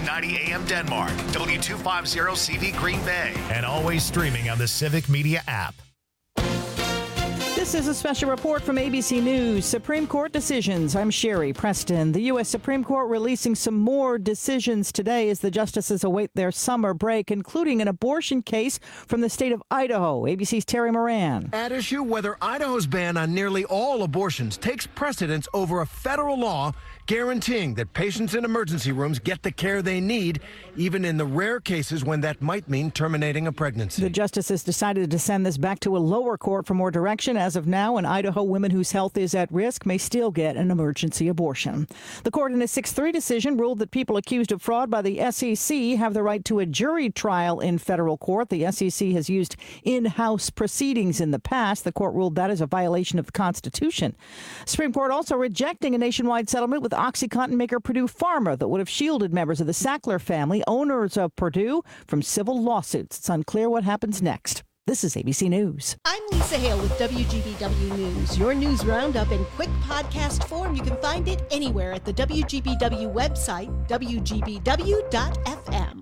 1490 AM Denmark, W250CV Green Bay, and always streaming on the Civic Media app. This is a special report from ABC News. Supreme Court decisions. I'm Sherry Preston. The U.S. Supreme Court releasing some more decisions today as the justices await their summer break, including an abortion case from the state of Idaho. ABC's Terry Moran. At issue whether Idaho's ban on nearly all abortions takes precedence over a federal law guaranteeing that patients in emergency rooms get the care they need, even in the rare cases when that might mean terminating a pregnancy. The justices decided to send this back to a lower court for more direction. As of now, in Idaho, women whose health is at risk may still get an emergency abortion. The court in a 6-3 decision ruled that people accused of fraud by the SEC have the right to a jury trial in federal court. The SEC has used in-house proceedings in the past. The court ruled that is a violation of the Constitution. Supreme Court also rejecting a nationwide settlement with OxyContin maker Purdue Pharma that would have shielded members of the Sackler family, owners of Purdue, from civil lawsuits. It's unclear what happens next. This is ABC News. I'm Lisa Hale with WGBW News. Your news roundup in quick podcast form. You can find it anywhere at the WGBW website, WGBW.FM.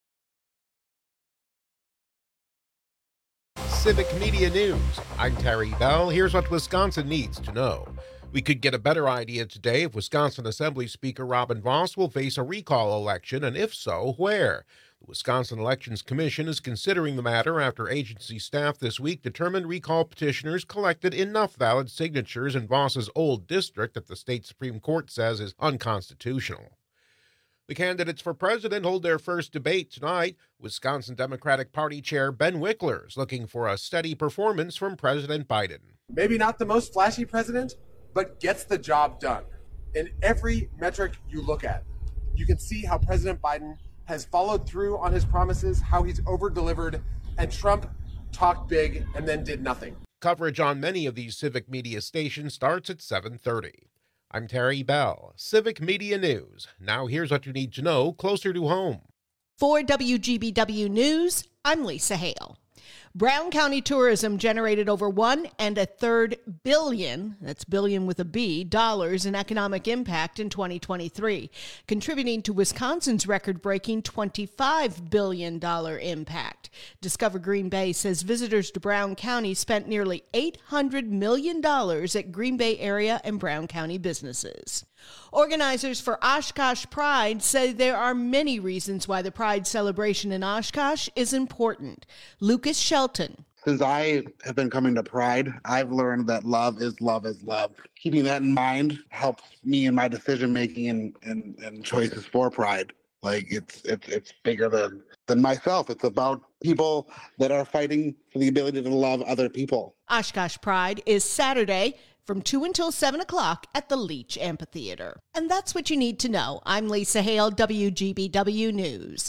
Civic Media News. I'm Terry Bell. Here's what Wisconsin needs to know. We could get a better idea today if Wisconsin Assembly Speaker Robin Vos will face a recall election, and if so, where? The Wisconsin Elections Commission is considering the matter after agency staff this week determined recall petitioners collected enough valid signatures in Vos's old district that the state Supreme Court says is unconstitutional. The candidates for president hold their first debate tonight. Wisconsin Democratic Party Chair Ben Wickler is looking for a steady performance from President Biden. Maybe not the most flashy president, but gets the job done. In every metric you look at, you can see how President Biden has followed through on his promises, how he's over-delivered, and Trump talked big and then did nothing. Coverage on many of these Civic Media stations starts at 7:30. I'm Terry Bell, Civic Media News. Now here's what you need to know closer to home. For WGBW News, I'm Lisa Hale. Brown County tourism generated over $1.33 billion, that's billion with a B, dollars in economic impact in 2023, contributing to Wisconsin's record-breaking $25 billion impact. Discover Green Bay says visitors to Brown County spent nearly $800 million at Green Bay area and Brown County businesses. Organizers for Oshkosh Pride say there are many reasons why the Pride celebration in Oshkosh is important. Lucas Shelton. Since I have been coming to Pride, I've learned that love is love is love. Keeping that in mind helps me in my decision making and choices for Pride. Like it's bigger than myself. It's about people that are fighting for the ability to love other people. Oshkosh Pride is Saturday from 2 until 7 o'clock at the Leach Amphitheater. And that's what you need to know. I'm Lisa Hale, WGBW News.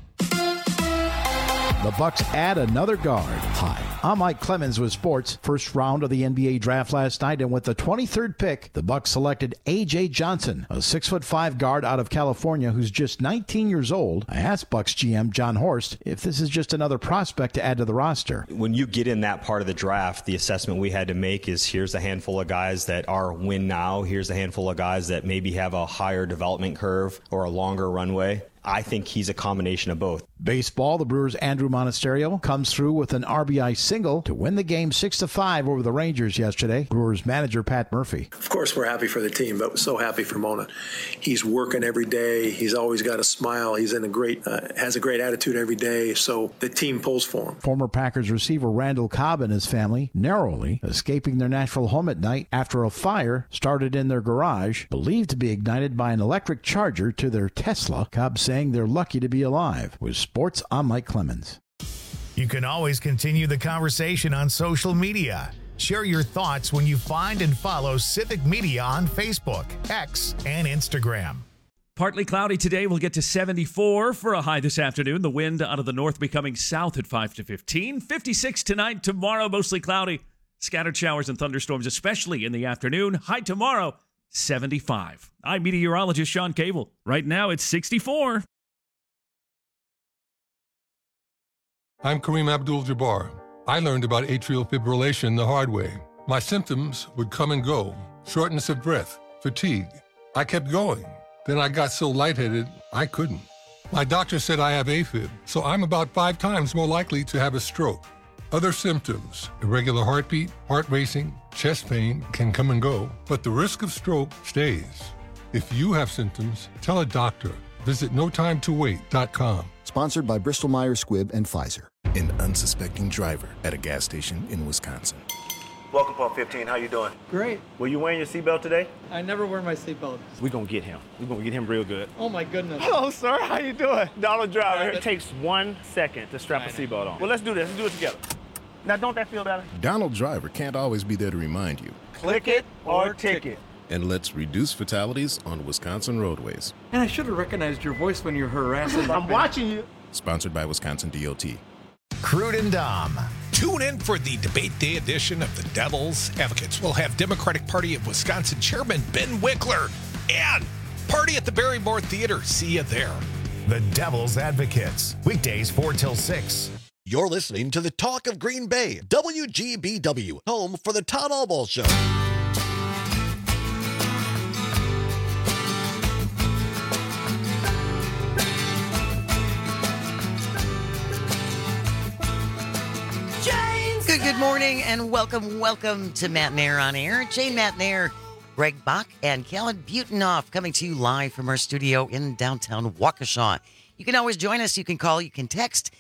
The Bucks add another guard. Hi, I'm Mike Clemens with sports. First round of the NBA draft last night, and with the 23rd pick, the Bucks selected A.J. Johnson, a 6'5" guard out of California who's just 19 years old. I asked Bucks GM John Horst if this is just another prospect to add to the roster. When you get in that part of the draft, the assessment we had to make is here's a handful of guys that are win now. Here's a handful of guys that maybe have a higher development curve or a longer runway. I think he's a combination of both. Baseball, the Brewers' Andrew Monasterio comes through with an RBI single to win the game 6-5 over the Rangers yesterday. Brewers manager Pat Murphy. Of course, we're happy for the team, but we're so happy for Mona. He's working every day. He's always got a smile. He's in has a great attitude every day, so the team pulls for him. Former Packers receiver Randall Cobb and his family narrowly escaping their natural home at night after a fire started in their garage, believed to be ignited by an electric charger to their Tesla. Cobb saying they're lucky to be alive. With sports, I'm Mike Clemens. You can always continue the conversation on social media. Share your thoughts when you find and follow Civic Media on Facebook, X, and Instagram. Partly cloudy today. We'll get to 74 for a high this afternoon. The wind out of the north becoming south at 5 to 15. 56 tonight. Tomorrow, mostly cloudy. Scattered showers and thunderstorms, especially in the afternoon. High tomorrow, 75. I'm meteorologist Sean Cable. Right now, it's 64. I'm Kareem Abdul-Jabbar. I learned about atrial fibrillation the hard way. My symptoms would come and go. Shortness of breath, fatigue. I kept going. Then I got so lightheaded, I couldn't. My doctor said I have AFib, so I'm about 5 times more likely to have a stroke. Other symptoms, irregular heartbeat, heart racing, chest pain can come and go, but the risk of stroke stays. If you have symptoms, tell a doctor. Visit notimetowait.com. Sponsored by Bristol-Myers Squibb and Pfizer. An unsuspecting driver at a gas station in Wisconsin. Welcome, Pump 15. How you doing? Great. Were you wearing your seatbelt today? I never wear my seatbelt. We're going to get him. We're going to get him real good. Oh, my goodness. Hello, sir. How you doing? Donald Driver. It takes 1 second to strap a seatbelt on. Well, let's do this. Let's do it together. Now, don't that feel better? Donald Driver can't always be there to remind you. Click it or ticket. And let's reduce fatalities on Wisconsin roadways. And I should have recognized your voice when you're harassing. I'm watching you. Sponsored by Wisconsin DOT. Crude and Dom. Tune in for the Debate Day edition of the Devil's Advocates. We'll have Democratic Party of Wisconsin Chairman Ben Winkler and Party at the Barrymore Theater. See you there. The Devil's Advocates. Weekdays 4 till 6. You're listening to the Talk of Green Bay, WGBW, home for the Todd Albaugh Show. Good morning and welcome to Matt Nair on Air. Jane Matt Nair, Greg Bach, and Kellen Butenoff coming to you live from our studio in downtown Waukesha. You can always join us. You can call, you can text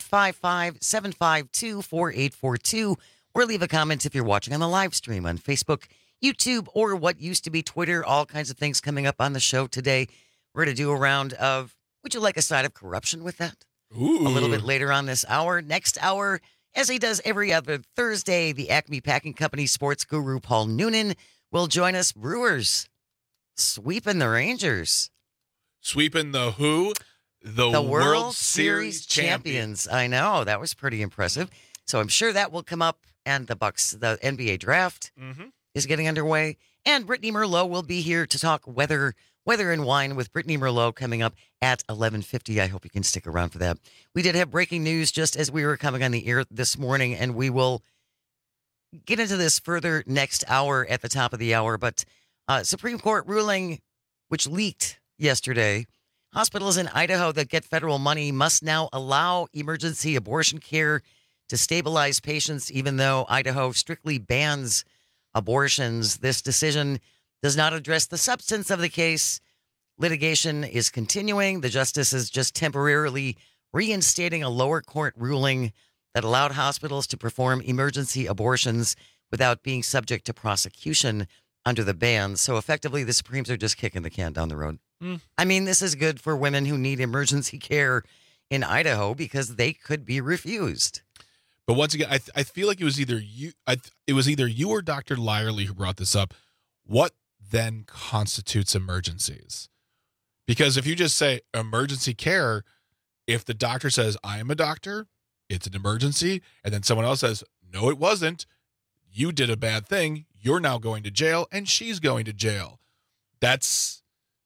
855-752-4842 or leave a comment if you're watching on the live stream on Facebook, YouTube, or what used to be Twitter. All kinds of things coming up on the show today. We're going to do a round of, would you like a side of corruption with that? Ooh. A little bit later on this hour. Next hour, as he does every other Thursday, the Acme Packing Company sports guru Paul Noonan will join us. Brewers sweeping the Rangers. Sweeping the who? The World Series champions. I know. That was pretty impressive. So I'm sure that will come up. And the NBA draft is getting underway. And Brittany Merlot will be here to talk weather and wine with Brittany Merlot coming up at 11:50. I hope you can stick around for that. We did have breaking news just as we were coming on the air this morning, and we will get into this further next hour at the top of the hour. But Supreme Court ruling, which leaked yesterday, hospitals in Idaho that get federal money must now allow emergency abortion care to stabilize patients, even though Idaho strictly bans abortions. This decision does not address the substance of the case. Litigation is continuing. The justice is just temporarily reinstating a lower court ruling that allowed hospitals to perform emergency abortions without being subject to prosecution under the ban. So effectively, the Supremes are just kicking the can down the road. I mean, this is good for women who need emergency care in Idaho because they could be refused. But once again, I feel like it was either you or Dr. Lyerly who brought this up. What then constitutes emergencies? Because if you just say emergency care, if the doctor says, I am a doctor, it's an emergency, and then someone else says, no, it wasn't, you did a bad thing, you're now going to jail, and she's going to jail. That's...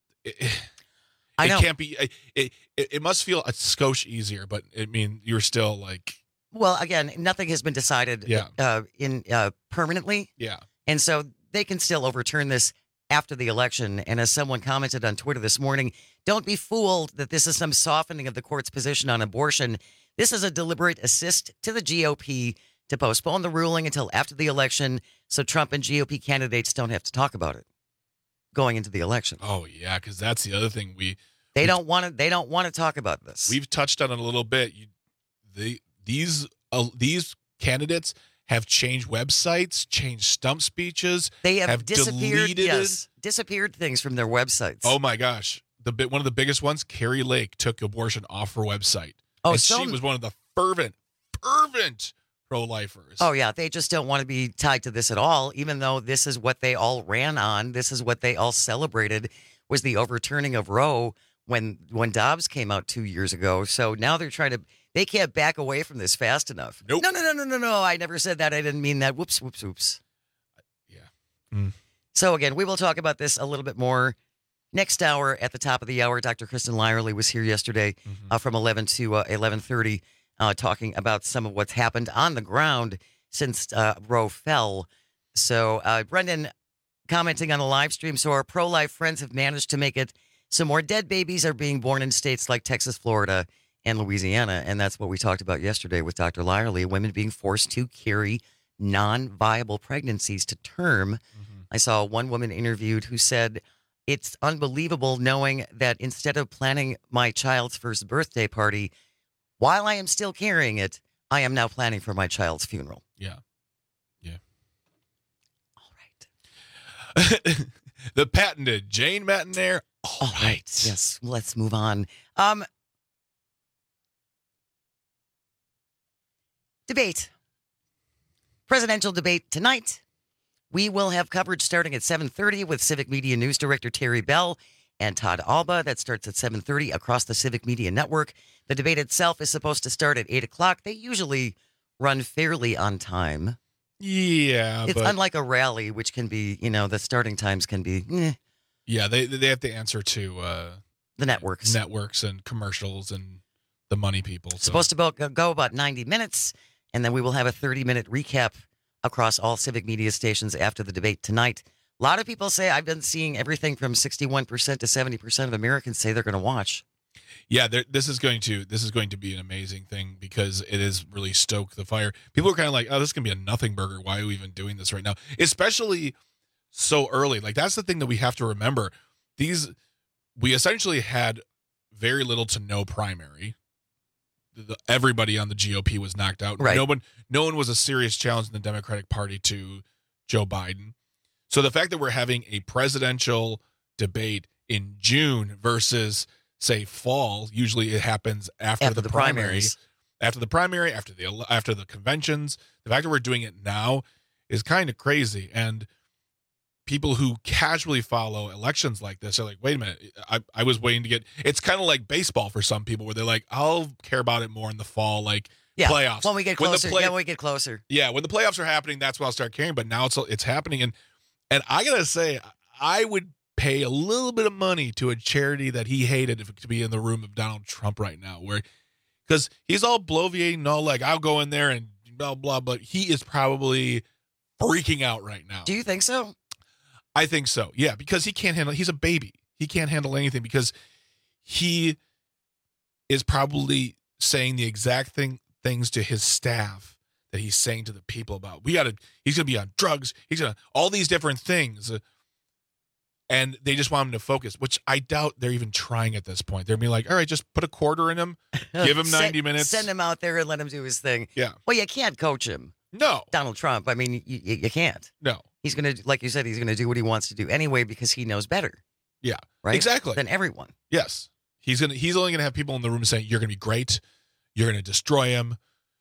I know. It can't be... It must feel a skosh easier, but I mean, you're still like... Well, again, nothing has been decided permanently. Yeah. And so they can still overturn this after the election. And as someone commented on Twitter this morning, don't be fooled that this is some softening of the court's position on abortion. This is a deliberate assist to the GOP to postpone the ruling until after the election so Trump and GOP candidates don't have to talk about it going into the election. Oh, yeah, because that's the other thing. They don't want to talk about this. We've touched on it a little bit. These candidates have changed websites, changed stump speeches. They have disappeared, deleted disappeared things from their websites. Oh my gosh. One of the biggest ones, Carrie Lake took abortion off her website. Oh, and she was one of the fervent pro-lifers. Oh yeah, they just don't want to be tied to this at all, even though this is what they all ran on. This is what they all celebrated, was the overturning of Roe when Dobbs came out 2 years ago. So now they can't back away from this fast enough. Nope. No. I never said that. I didn't mean that. Whoops. Yeah. So again, we will talk about this a little bit more next hour at the top of the hour. Dr. Kristen Lyerly was here yesterday from 11 to 11:30 talking about some of what's happened on the ground since Roe fell. So Brendan commenting on the live stream. So our pro-life friends have managed to make it some more dead babies are being born in states like Texas, Florida, and Louisiana. And that's what we talked about yesterday with Dr. Lyerly, women being forced to carry non-viable pregnancies to term. I saw one woman interviewed who said, it's unbelievable knowing that instead of planning my child's first birthday party, while I am still carrying it, I am now planning for my child's funeral. Yeah. Yeah. All right. The patented Jane Matenaer. All right. Yes, let's move on. Debate. Presidential debate tonight. We will have coverage starting at 7:30 with Civic Media News Director Terry Bell and Todd Alba. That starts at 7:30 across the Civic Media Network. The debate itself is supposed to start at 8 o'clock. They usually run fairly on time. Yeah. It's unlike a rally, which can be, the starting times can be, Yeah, they have to answer to the networks and commercials and the money people. So. Supposed to go about 90 minutes, and then we will have a 30-minute recap across all Civic Media stations after the debate tonight. A lot of people say, I've been seeing everything from 61% to 70% of Americans say they're going to watch. Yeah, this is going to be an amazing thing because it is really stoke the fire. People are kind of like, oh, this is going to be a nothing burger. Why are we even doing this right now? Especially so early. Like, that's the thing that we have to remember. We essentially had very little to no primary. Everybody on the GOP was knocked out. Right. No one was a serious challenge in the Democratic Party to Joe Biden. So the fact that we're having a presidential debate in June versus, say, fall, usually it happens after the primaries. After the primary, after the conventions. The fact that we're doing it now is kind of crazy. And people who casually follow elections like this are like, wait a minute, I was waiting to get, it's kind of like baseball for some people where they're like, I'll care about it more in the fall, like playoffs. When we get closer. When we get closer. Yeah, when the playoffs are happening, that's when I'll start caring. But now it's happening. And I got to say, I would pay a little bit of money to a charity that he hated to be in the room of Donald Trump right now, because he's all bloviating and all like, I'll go in there and blah, blah, but he is probably freaking out right now. Do you think so? I think so, yeah, because he's a baby. He can't handle anything because he is probably saying the exact things to his staff that he's saying to the people about. He's going to be on drugs. He's going to, all these different things. And they just want him to focus, which I doubt they're even trying at this point. They're being like, all right, just put a quarter in him, give him 90 minutes. Send him out there and let him do his thing. Yeah. Well, you can't coach him. No. Donald Trump. I mean, you can't. No. He's going to, like you said, he's going to do what he wants to do anyway because he knows better. Yeah. Right? Exactly. Than everyone. Yes. He's only going to have people in the room saying, you're going to be great. You're going to destroy him.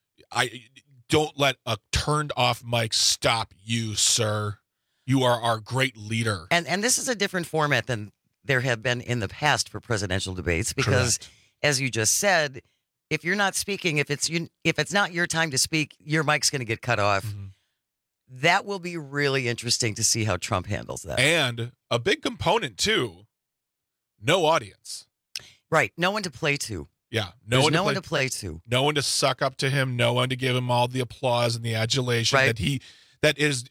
Don't let a turned off mic stop you, sir. You are our great leader. And this is a different format than there have been in the past for presidential debates because, as you just said, if you're not speaking, if it's not your time to speak, your mic's going to get cut off. Mm-hmm. That will be really interesting to see how Trump handles that. And a big component, too, no audience. Right. No one to play to. Yeah. No one to play to. No one to suck up to him. No one to give him all the applause and the adulation that is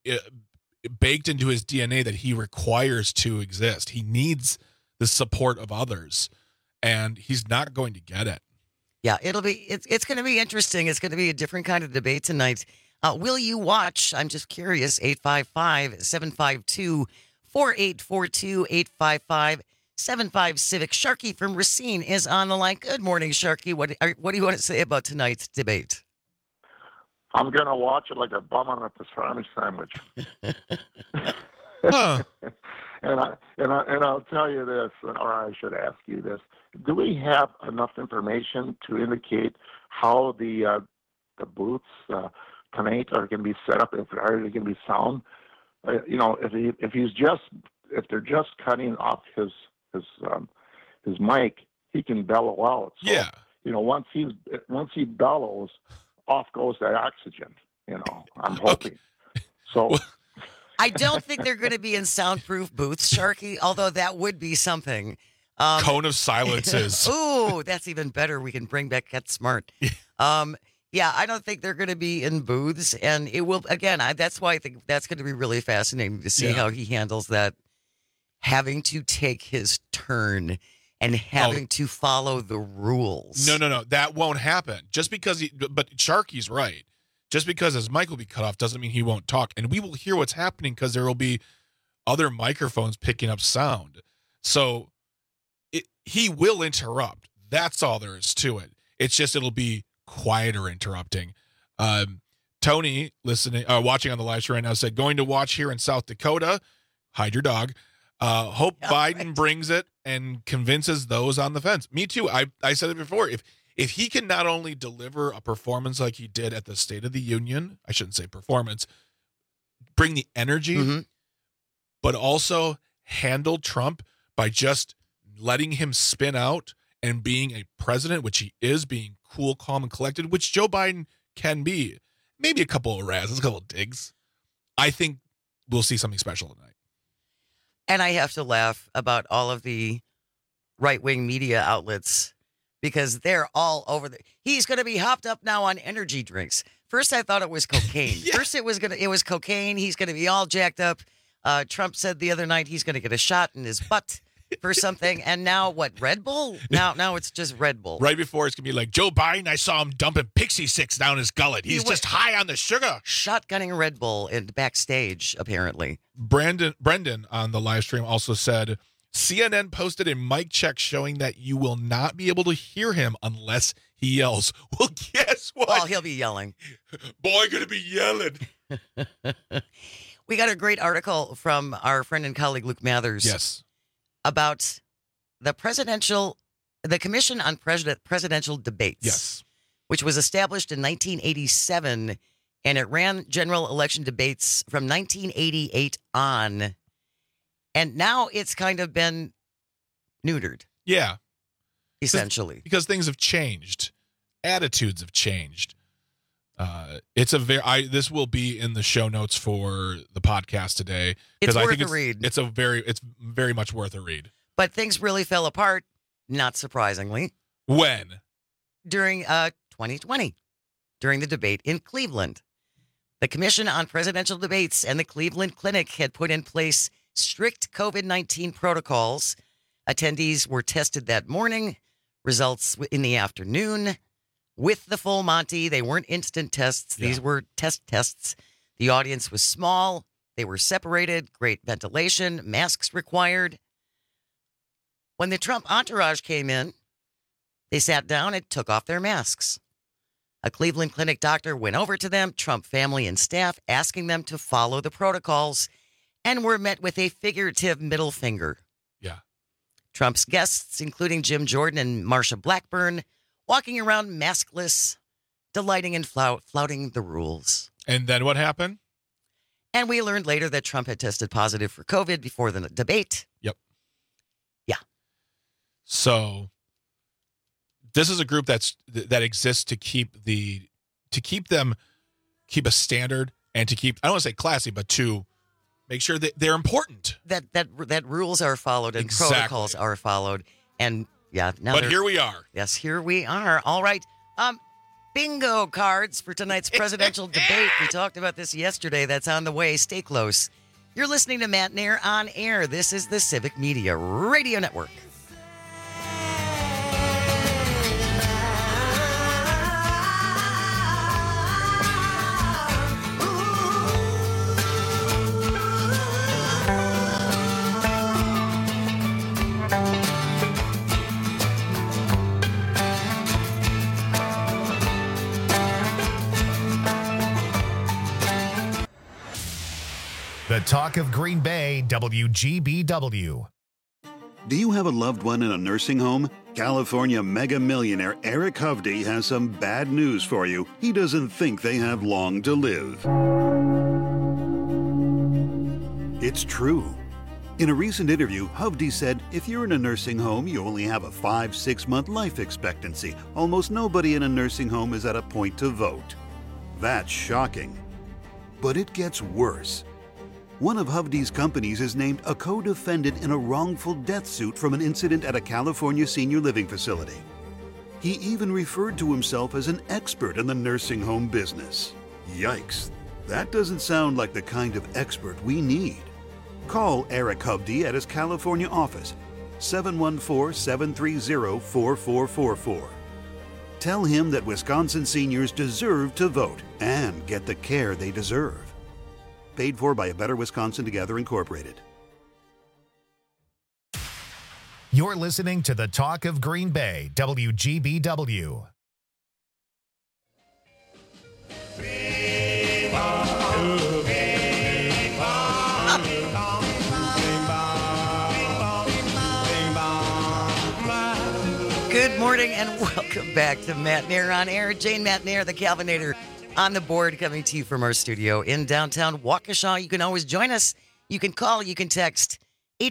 baked into his DNA that he requires to exist. He needs the support of others, and he's not going to get it. Yeah, it's going to be interesting. It's going to be a different kind of debate tonight. Will you watch? I'm just curious. 855-752-4842, 855-75 Civic. Sharky from Racine is on the line. Good morning, Sharky. What do you want to say about tonight's debate? I'm going to watch it like a bum on a pastrami sandwich. And I'll tell you this, or I should ask you this. Do we have enough information to indicate how the booths tonight are going to be set up, if they're going to be sound? If they're just cutting off his mic, he can bellow out. So, yeah. Once he bellows, off goes that oxygen. I'm hoping. Okay. So. I don't think they're going to be in soundproof booths, Sharky, although that would be something. Cone of silences. Ooh, that's even better. We can bring back Get Smart. Yeah, I don't think they're going to be in booths. And it will, again, that's why I think that's going to be really fascinating to see how he handles that. having to take his turn and having to follow the rules. No. That won't happen. Just because but Sharky's right. Just because his mic will be cut off doesn't mean he won't talk. And we will hear what's happening because there will be other microphones picking up sound. So he will interrupt. That's all there is to it. It's just it'll be quieter interrupting. Tony, watching on the live stream right now, said, going to watch here in South Dakota. Hide your dog. Hope Biden brings it and convinces those on the fence. Me too. I said it before. If he can not only deliver a performance like he did at the State of the Union, I shouldn't say performance, bring the energy, but also handle Trump by just letting him spin out and being a president, which he is, being cool, calm, and collected, which Joe Biden can be. Maybe a couple of razzles, a couple of digs. I think we'll see something special tonight. And I have to laugh about all of the right-wing media outlets because they're all over he's going to be hopped up now on energy drinks. First, I thought it was cocaine. First, it was cocaine. He's going to be all jacked up. Trump said the other night he's going to get a shot in his butt for something. And now what? Red Bull? Now it's just Red Bull. Right before it's going to be like, Joe Biden, I saw him dumping Pixie Sticks down his gullet. He's just high on the sugar. Shotgunning Red Bull in backstage, apparently. Brendan on the live stream also said, CNN posted a mic check showing that you will not be able to hear him unless he yells. Well, guess what? Well, he'll be yelling. Boy, gonna be yelling. We got a great article from our friend and colleague Luke Mathers. Yes. About the Commission on Presidential Debates. Yes. Which was established in 1987, and it ran general election debates from 1988 on. And now it's kind of been neutered. Yeah. Essentially. Because things have changed. Attitudes have changed. This will be in the show notes for the podcast today. It's worth a read. It's very much worth a read. But things really fell apart, not surprisingly. When? During 2020, during the debate in Cleveland. The Commission on Presidential Debates and the Cleveland Clinic had put in place strict COVID-19 protocols. Attendees were tested that morning, results in the afternoon. With the full Monty, they weren't instant tests. These were tests. The audience was small. They were separated, great ventilation, masks required. When the Trump entourage came in, they sat down and took off their masks. A Cleveland Clinic doctor went over to them, Trump family and staff, asking them to follow the protocols, and were met with a figurative middle finger. Yeah. Trump's guests, including Jim Jordan and Marsha Blackburn, walking around maskless, delighting in flouting the rules. And then what happened? And we learned later that Trump had tested positive for COVID before the debate. Yep. Yeah. So this is a group that exists to keep a standard and to keep, I don't want to say classy, but to make sure that they're important. That rules are followed and protocols are followed. And yeah, but here we are. Yes, here we are. All right. Bingo cards for tonight's presidential debate. We talked about this yesterday. That's on the way. Stay close. You're listening to Matt Nair on air. This is the Civic Media Radio Network. The talk of Green Bay, WGBW. Do you have a loved one in a nursing home? California mega millionaire Eric Hovde has some bad news for you. He doesn't think they have long to live. It's true. In a recent interview, Hovde said, if you're in a nursing home, you only have a 5-6 month life expectancy. Almost nobody in a nursing home is at a point to vote. That's shocking. But it gets worse. One of Hovde's companies is named a co-defendant in a wrongful death suit from an incident at a California senior living facility. He even referred to himself as an expert in the nursing home business. Yikes, that doesn't sound like the kind of expert we need. Call Eric Hovde at his California office, 714-730-4444. Tell him that Wisconsin seniors deserve to vote and get the care they deserve. Paid for by A Better Wisconsin Together, Incorporated. You're listening to the Talk of Green Bay, WGBW. Good morning and welcome back to Matt Nair on Air. Jane Matt Nair, the Calvinator, on the board, coming to you from our studio in downtown Waukesha. You can always join us. You can call, you can text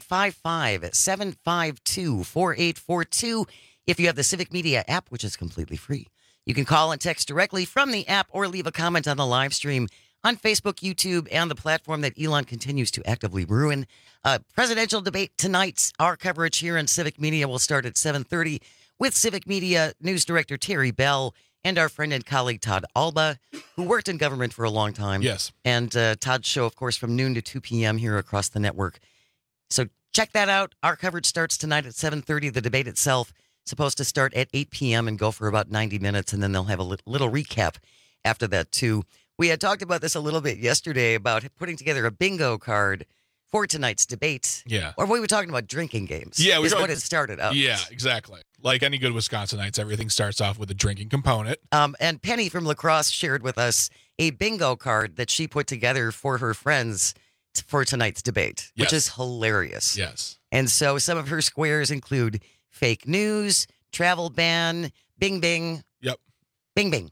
855-752-4842 if you have the Civic Media app, which is completely free. You can call and text directly from the app or leave a comment on the live stream on Facebook, YouTube, and the platform that Elon continues to actively ruin. Presidential debate tonight. Our coverage here on Civic Media will start at 7:30 with Civic Media News Director Terry Bell and our friend and colleague Todd Alba, who worked in government for a long time. Yes. And Todd's show, of course, from noon to 2 p.m. here across the network. So check that out. Our coverage starts tonight at 7:30. The debate itself supposed to start at 8 p.m. and go for about 90 minutes, and then they'll have a little recap after that, too. We had talked about this a little bit yesterday about putting together a bingo card for tonight's debate. Yeah. Or we were talking about drinking games. Yeah, is what it started out. Yeah, exactly. Like any good Wisconsinites, everything starts off with a drinking component. And Penny from La Crosse shared with us a bingo card that she put together for her friends for tonight's debate, which is hilarious. Yes. And so some of her squares include fake news, travel ban, bing bing. Yep. Bing bing.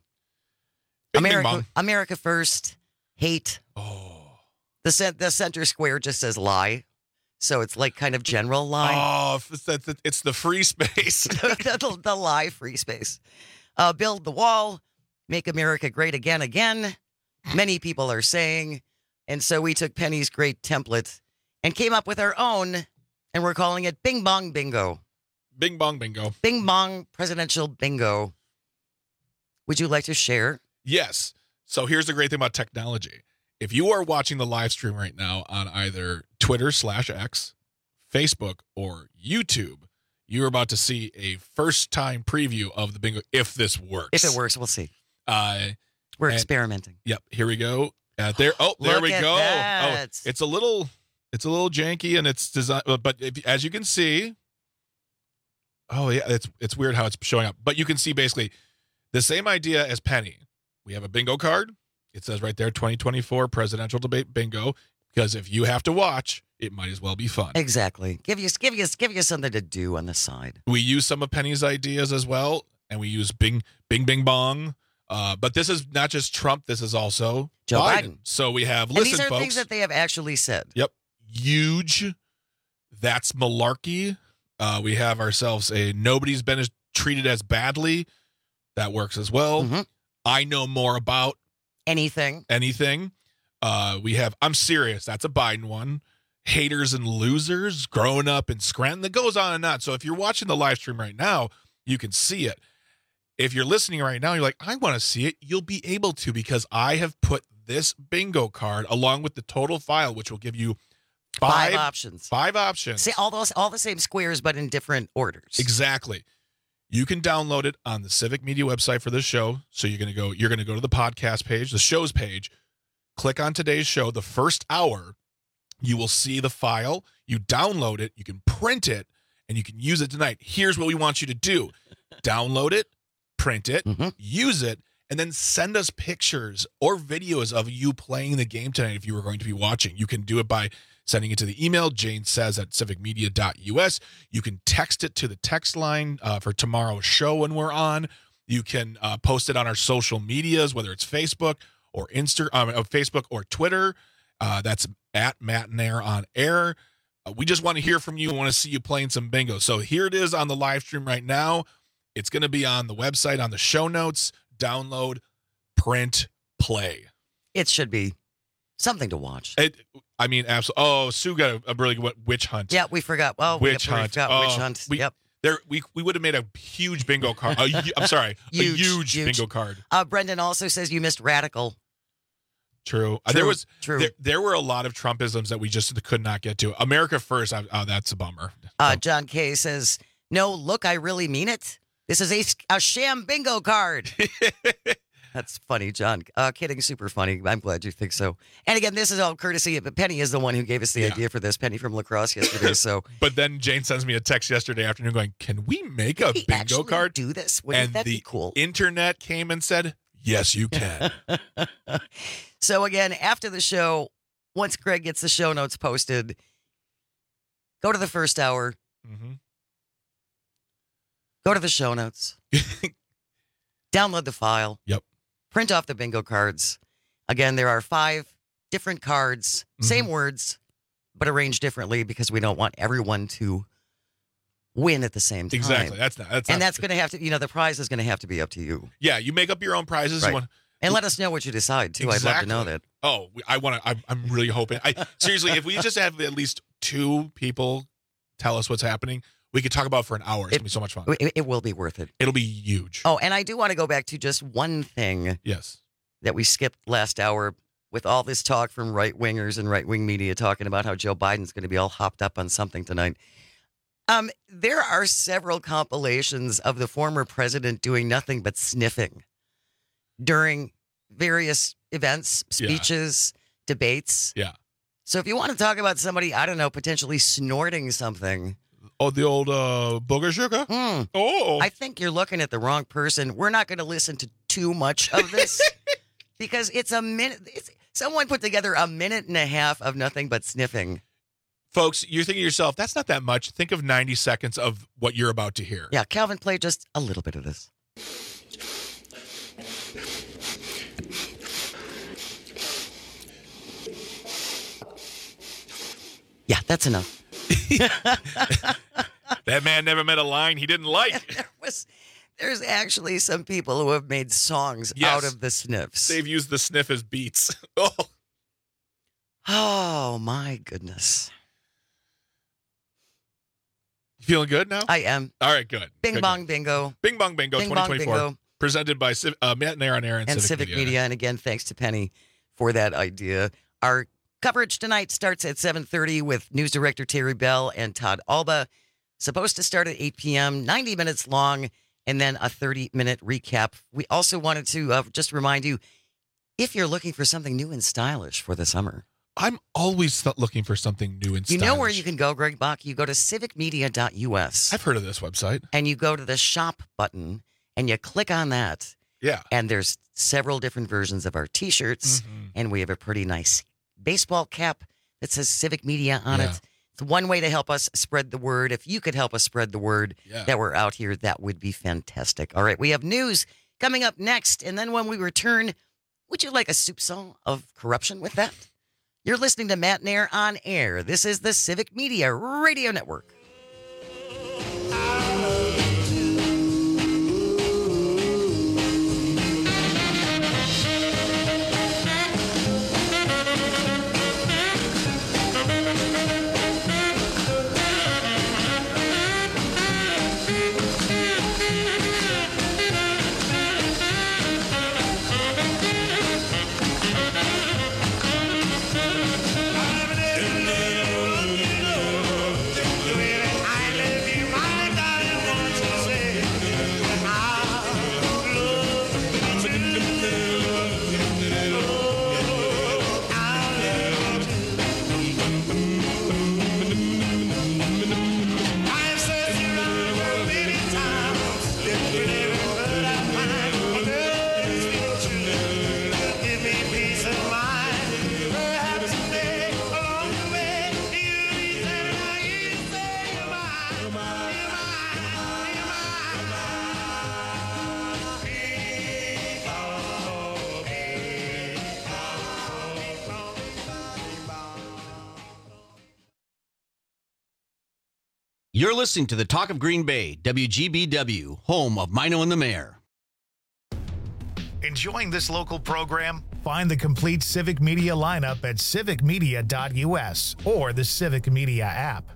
America first, hate. Oh. The center square just says lie. So it's like kind of general lie. Oh, it's the free space. the lie free space. Build the wall, make America great again. Many people are saying. And so we took Penny's great template and came up with our own, and we're calling it Bing Bong Bingo. Bing Bong Bingo. Bing Bong Presidential Bingo. Would you like to share? Yes. So here's the great thing about technology. If you are watching the live stream right now on either Twitter/X, Facebook, or YouTube, you're about to see a first-time preview of the bingo, if this works. If it works, we'll see. We're experimenting. Yep. Here we go. There we go. That. Oh, it's a little janky, and it's designed, but as you can see, oh yeah, it's weird how it's showing up. But you can see basically the same idea as Penny. We have a bingo card. It says right there, 2024 presidential debate bingo. Because if you have to watch, it might as well be fun. Exactly. Give you something to do on the side. We use some of Penny's ideas as well, and we use Bing Bong. But this is not just Trump. This is also Joe Biden. So we have, and these are folks, things that they have actually said. Yep. Huge. That's malarkey. We have ourselves a nobody's been treated as badly. That works as well. Mm-hmm. I know more about anything. We have I'm serious. That's a Biden one. Haters and losers, growing up in Scranton. That goes on and on. So if you're watching the live stream right now, you can see it. If you're listening right now, you're like, I want to see it. You'll be able to, because I have put this bingo card along with the total file, which will give you five options. See, all the same squares, but in different orders. Exactly. You can download it on the Civic Media website for this show. So you're going to go to the podcast page, the show's page, click on today's show, the first hour, you will see the file. You download it, you can print it, and you can use it tonight. Here's what we want you to do. Download it, print it, use it, and then send us pictures or videos of you playing the game tonight if you were going to be watching. You can do it by sending it to the email, janesays@civicmedia.us. You can text it to the text line for tomorrow's show when we're on. You can post it on our social medias, whether it's Facebook or Facebook or Twitter. That's at Matt Nair on air. We just want to hear from you. We want to see you playing some bingo. So here it is on the live stream right now. It's going to be on the website, on the show notes. Download, print, play. It should be something to watch. Absolutely. Oh, Sue got a really good witch hunt. Yeah, we forgot. Well, witch hunt. Witch hunt. Yep. We would have made a huge bingo card. I'm sorry, a huge bingo card. Brendan also says you missed radical. True. There were a lot of Trumpisms that we just could not get to. America first. That's a bummer. John Kay says, "No, look, I really mean it. This is a sham bingo card." That's funny, John. Kidding, super funny. I'm glad you think so. And again, this is all courtesy, but Penny is the one who gave us the idea for this. Penny from La Crosse yesterday. So, but then Jane sends me a text yesterday afternoon going, "Can we make a bingo card? Do this? Wouldn't that be cool?" Internet came and said, "Yes, you can." So again, after the show, once Greg gets the show notes posted, go to the first hour. Mm-hmm. Go to the show notes. Download the file. Yep. Print off the bingo cards. Again, there are 5 different cards, same words, but arranged differently because we don't want everyone to win at the same time. Exactly. That's going to have to, the prize is going to have to be up to you. Yeah, you make up your own prizes. Right. And let us know what you decide, too. Exactly. I'd love to know that. Oh, I'm really hoping. Seriously, if we just have at least 2 people tell us what's happening, we could talk about it for an hour. It's going to be so much fun. It will be worth it. It'll be huge. Oh, and I do want to go back to just one thing. Yes. That we skipped last hour with all this talk from right-wingers and right-wing media talking about how Joe Biden's going to be all hopped up on something tonight. There are several compilations of the former president doing nothing but sniffing during various events, speeches, debates. Yeah. So if you want to talk about somebody, I don't know, potentially snorting something. Oh, the old booger sugar? Oh. I think you're looking at the wrong person. We're not going to listen to too much of this because it's a minute. Someone put together a minute and a half of nothing but sniffing. Folks, you're thinking to yourself, that's not that much. Think of 90 seconds of what you're about to hear. Yeah, Calvin, play just a little bit of this. Yeah, that's enough. That man never met a line he didn't like. There's actually some people who have made songs out of the sniffs. They've used the sniff as beats. Oh, my goodness. You feeling good now? I am. All right, good. Bing Bong Bingo. Bing Bong Bingo 2024. Presented by Matt Nair on Air and Civic Media. And again, thanks to Penny for that idea. Our coverage tonight starts at 7:30 with News Director Terry Bell and Todd Alba. Supposed to start at 8 p.m., 90 minutes long, and then a 30-minute recap. We also wanted to just remind you, if you're looking for something new and stylish for the summer. I'm always looking for something new and stylish. You know where you can go, Greg Bach? You go to civicmedia.us. I've heard of this website. And you go to the shop button, and you click on that. Yeah. And there's several different versions of our T-shirts, and we have a pretty nice baseball cap that says Civic Media on it. It's one way to help us spread the word. If you could help us spread the word that we're out here, that would be fantastic. All right, we have news coming up next. And then when we return, would you like a soup song of corruption with that? You're listening to Matt Nair on Air. This is the Civic Media Radio Network. You're listening to the Talk of Green Bay, WGBW, home of Mino and the Mayor. Enjoying this local program? Find the complete Civic Media lineup at civicmedia.us or the Civic Media app.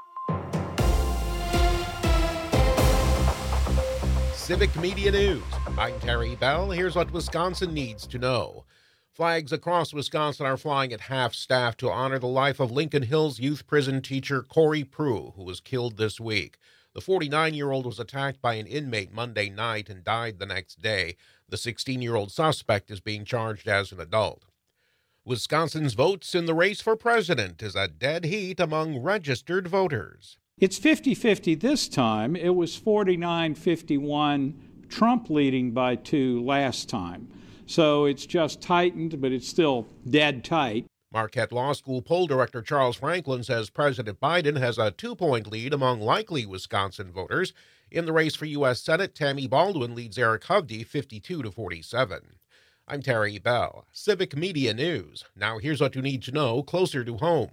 Civic Media News I'm Terry Bell. Here's what Wisconsin needs to know. Flags across Wisconsin are flying at half-staff to honor the life of Lincoln Hills Youth Prison teacher Corey Prue, who was killed this week. The 49-year-old was attacked by an inmate Monday night and died the next day. The 16-year-old suspect is being charged as an adult. Wisconsin's votes in the race for president is a dead heat among registered voters. It's 50-50 this time. It was 49-51, Trump leading by 2 last time. So it's just tightened, but it's still dead tight. Marquette Law School poll director Charles Franklin says President Biden has a 2-point lead among likely Wisconsin voters. In the race for U.S. Senate, Tammy Baldwin leads Eric Hovde 52-47. I'm Terry Bell, Civic Media News. Now here's what you need to know closer to home.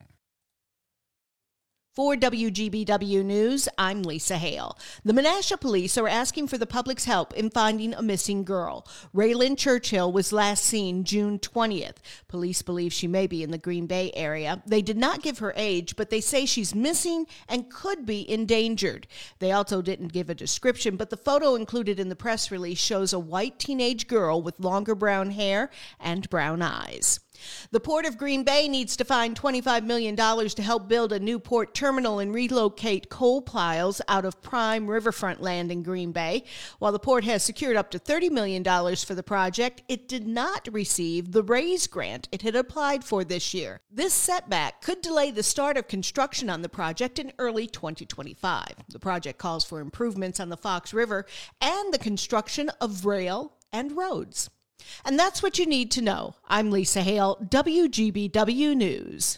For WGBW News, I'm Lisa Hale. The Menasha police are asking for the public's help in finding a missing girl. Raylan Churchill was last seen June 20th. Police believe she may be in the Green Bay area. They did not give her age, but they say she's missing and could be endangered. They also didn't give a description, but the photo included in the press release shows a white teenage girl with longer brown hair and brown eyes. The Port of Green Bay needs to find $25 million to help build a new port terminal and relocate coal piles out of prime riverfront land in Green Bay. While the port has secured up to $30 million for the project, it did not receive the RAISE grant it had applied for this year. This setback could delay the start of construction on the project in early 2025. The project calls for improvements on the Fox River and the construction of rail and roads. And that's what you need to know. I'm Lisa Hale, WGBW News.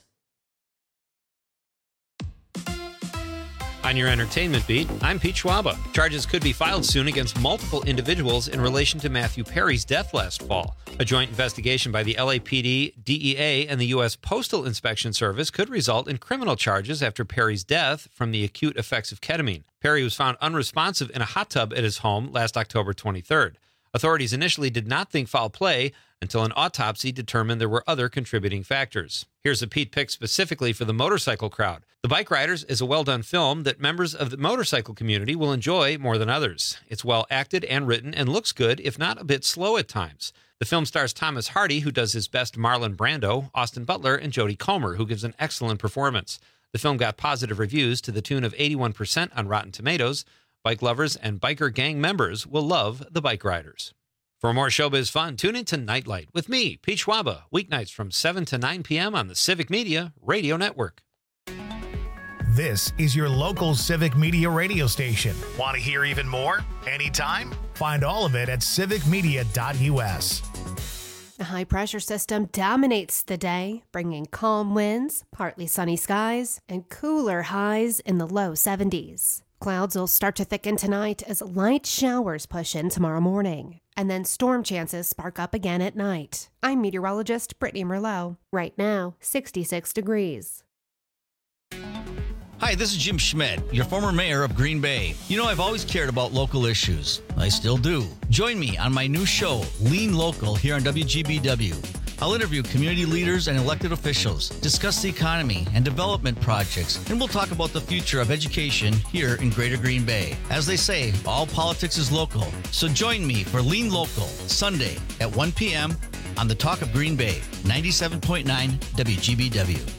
On your entertainment beat, I'm Pete Schwaba. Charges could be filed soon against multiple individuals in relation to Matthew Perry's death last fall. A joint investigation by the LAPD, DEA, and the U.S. Postal Inspection Service could result in criminal charges after Perry's death from the acute effects of ketamine. Perry was found unresponsive in a hot tub at his home last October 23rd. Authorities initially did not think foul play until an autopsy determined there were other contributing factors. Here's a Pete pick specifically for the motorcycle crowd. The Bike Riders is a well-done film that members of the motorcycle community will enjoy more than others. It's well acted and written and looks good, if not a bit slow at times. The film stars Thomas Hardy, who does his best Marlon Brando, Austin Butler, and Jodie Comer, who gives an excellent performance. The film got positive reviews to the tune of 81% on Rotten Tomatoes. Bike lovers and biker gang members will love The Bike Riders. For more showbiz fun, tune in to Nightlight with me, Pete Schwaba, weeknights from 7 to 9 p.m. on the Civic Media Radio Network. This is your local Civic Media radio station. Want to hear even more? Anytime? Find all of it at civicmedia.us. A high-pressure system dominates the day, bringing calm winds, partly sunny skies, and cooler highs in the low 70s. Clouds will start to thicken tonight as light showers push in tomorrow morning, and then storm chances spark up again at night. I'm meteorologist Brittany Merlot. Right now, 66 degrees. Hi, this is Jim Schmidt, your former mayor of Green Bay. You know, I've always cared about local issues. I still do. Join me on my new show, Lean Local, here on WGBW. I'll interview community leaders and elected officials, discuss the economy and development projects, and we'll talk about the future of education here in Greater Green Bay. As they say, all politics is local. So join me for Lean Local, Sunday at 1 p.m. on the Talk of Green Bay, 97.9 WGBW.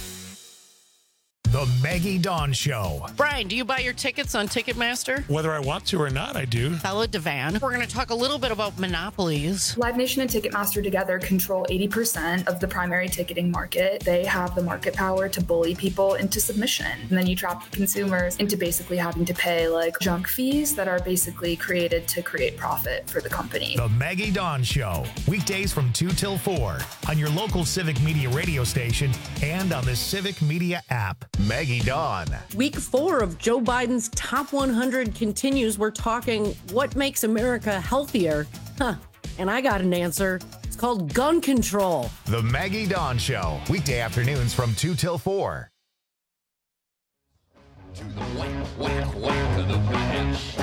The Maggie Dawn Show. Brian, do you buy your tickets on Ticketmaster? Whether I want to or not, I do. Hello, Devan. We're going to talk a little bit about monopolies. Live Nation and Ticketmaster together control 80% of the primary ticketing market. They have the market power to bully people into submission. And then you trap consumers into basically having to pay like junk fees that are basically created to create profit for the company. The Maggie Dawn Show. Weekdays from 2 till 4 on your local Civic Media radio station and on the Civic Media app. Maggie Dawn. Week 4 of Joe Biden's Top 100 continues. We're talking what makes America healthier. And I got an answer. It's called gun control. The Maggie Dawn Show. Weekday afternoons from 2 till 4. To the whack of the match.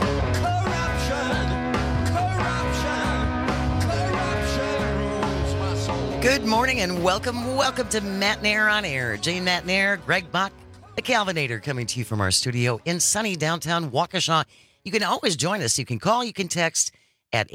Corruption rules my soul. Good morning and welcome to Matt Nair on Air. Jane Matt Nair, Greg Bach, the Calvinator, coming to you from our studio in sunny downtown Waukesha. You can always join us. You can call, you can text, at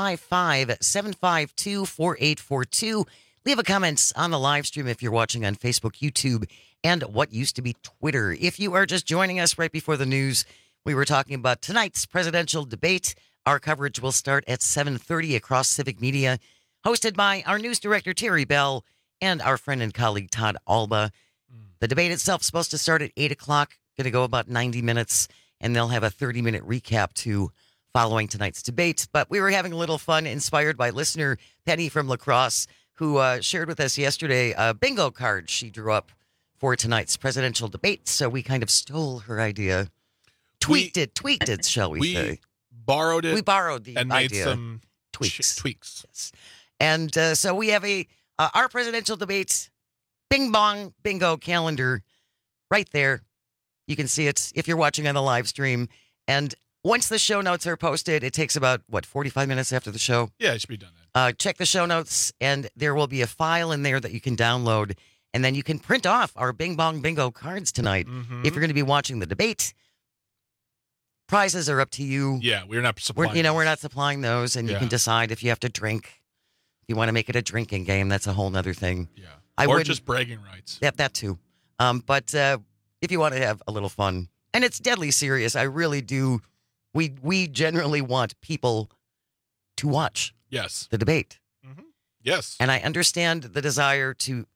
855-752-4842. Leave a comment on the live stream if you're watching on Facebook, YouTube, and what used to be Twitter. If you are just joining us right before the news, we were talking about tonight's presidential debate. Our coverage will start at 7:30 across Civic Media, hosted by our news director, Terry Bell, and our friend and colleague, Todd Alba. The debate itself is supposed to start at 8 o'clock, going to go about 90 minutes, and they'll have a 30-minute recap too following tonight's debate. But we were having a little fun, inspired by listener Penny from La Crosse, who shared with us yesterday a bingo card she drew up for tonight's presidential debate. So we kind of stole her idea, tweaked it, shall we say. Borrowed it. We borrowed the and idea. made some tweaks. Yes. And so we have our presidential debate bing bong bingo calendar right there. You can see it if you're watching on the live stream. And once the show notes are posted, it takes about, 45 minutes after the show? Yeah, it should be done then. Check the show notes, and there will be a file in there that you can download, and then you can print off our Bing Bong Bingo cards tonight if you're going to be watching the debate. Prizes are up to you. Yeah, we're not supplying we're not supplying those, and you can decide if you have to drink. If you want to make it a drinking game, that's a whole other thing. Yeah. Or just bragging rights. Yeah, that too. But if you want to have a little fun, and it's deadly serious, I really do. We generally want people to watch the debate. Yes. And I understand the desire to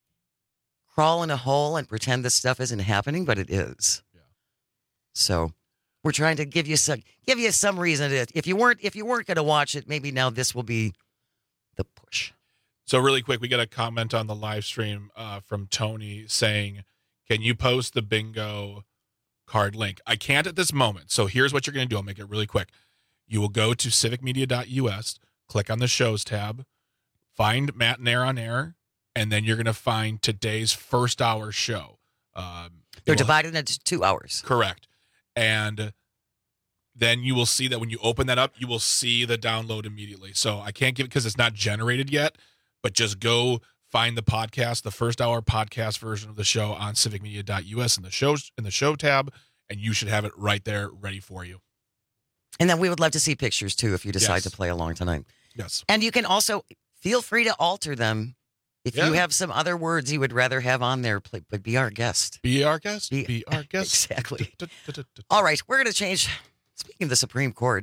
crawl in a hole and pretend this stuff isn't happening, but it is. Yeah. So we're trying to give you some reason to, if you weren't going to watch it, maybe now this will be the push. So really quick, we got a comment on the live stream from Tony saying, "Can you post the bingo card link?" I can't at this moment. So here's what you're going to do. I'll make it really quick. You will go to civicmedia.us, click on the shows tab, find Matt and Air on Air, and then you're going to find today's first hour show. They're divided into 2 hours. Correct. And then you will see that when you open that up, you will see the download immediately. So I can't give it because it's not generated yet, but just go find the podcast, the first hour podcast version of the show on civicmedia.us in the show tab, and you should have it right there ready for you. And then we would love to see pictures too if you decide to play along tonight. Yes. And you can also feel free to alter them. If you have some other words you would rather have on there, but be our guest. Be our guest. Be our guest. Exactly. All right, we're going to change. Speaking of the Supreme Court,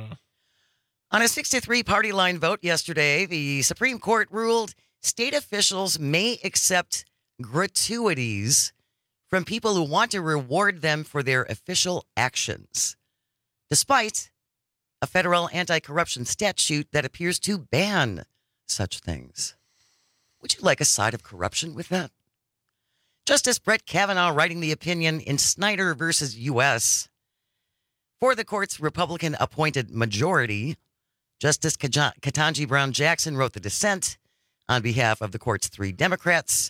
on a 6-3 party line vote yesterday, the Supreme Court ruled state officials may accept gratuities from people who want to reward them for their official actions, despite a federal anti-corruption statute that appears to ban such things. Would you like a side of corruption with that? Justice Brett Kavanaugh writing the opinion in Snyder versus U.S. For the court's Republican-appointed majority, Justice Ketanji Brown Jackson wrote the dissent on behalf of the court's 3 Democrats.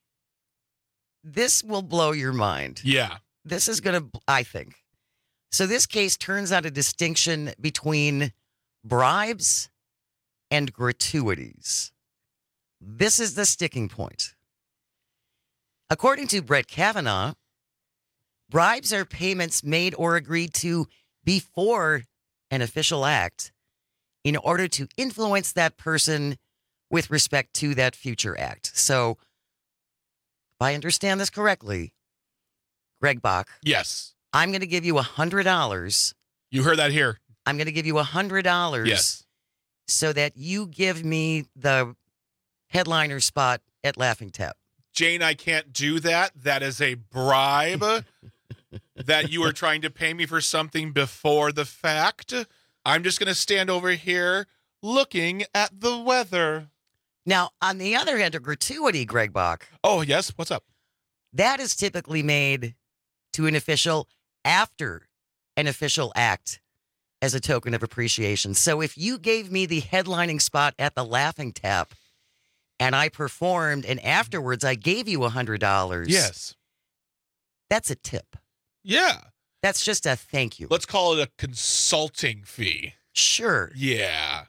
This will blow your mind. Yeah. This is going to, I think. So this case turns out a distinction between bribes and gratuities. This is the sticking point. According to Brett Kavanaugh, bribes are payments made or agreed to before an official act in order to influence that person with respect to that future act. So, if I understand this correctly, Greg Bach. Yes. I'm going to give you $100. You heard that here. I'm going to give you $100. Yes. So that you give me the headliner spot at Laughing Tap. Jane, I can't do that. That is a bribe that you are trying to pay me for something before the fact. I'm just going to stand over here looking at the weather. Now, on the other hand, a gratuity, Greg Bach. Oh, yes. What's up? That is typically made to an official after an official act as a token of appreciation. So if you gave me the headlining spot at the Laughing Tap and I performed and afterwards I gave you $100. Yes. That's a tip. Yeah. That's just a thank you. Let's call it a consulting fee. Sure. Yeah.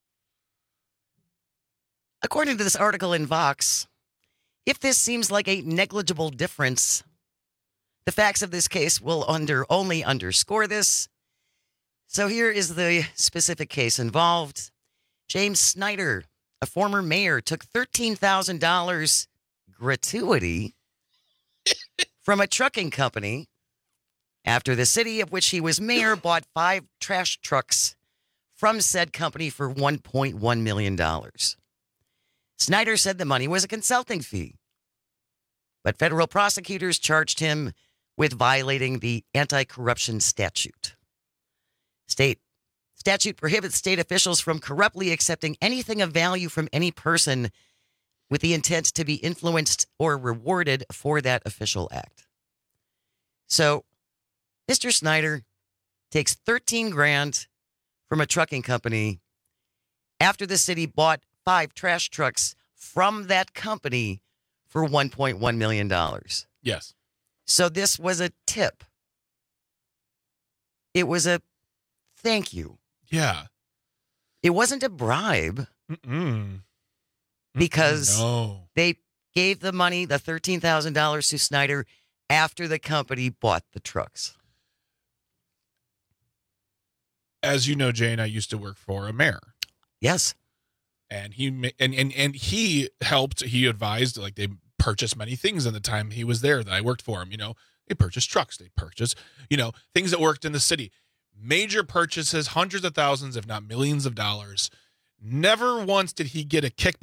According to this article in Vox, if this seems like a negligible difference, the facts of this case will only underscore this. So here is the specific case involved. James Snyder, a former mayor, took $13,000 gratuity from a trucking company after the city of which he was mayor bought 5 trash trucks from said company for $1.1 million. Snyder said the money was a consulting fee, but federal prosecutors charged him with violating the anti-corruption statute. Statute prohibits state officials from corruptly accepting anything of value from any person with the intent to be influenced or rewarded for that official act. So, Mr. Snyder takes $13,000 from a trucking company after the city bought 5 trash trucks from that company for $1.1 million. Yes. So this was a tip. It was a thank you. Yeah. It wasn't a bribe. Because they gave the money, the $13,000 to Snyder after the company bought the trucks. As you know, Jane, I used to work for a mayor. Yes. And he helped, he advised, like, they purchased many things in the time he was there that I worked for him. You know, they purchased trucks, they purchased, things that worked in the city. Major purchases, hundreds of thousands, if not millions of dollars. Never once did he get a kickback.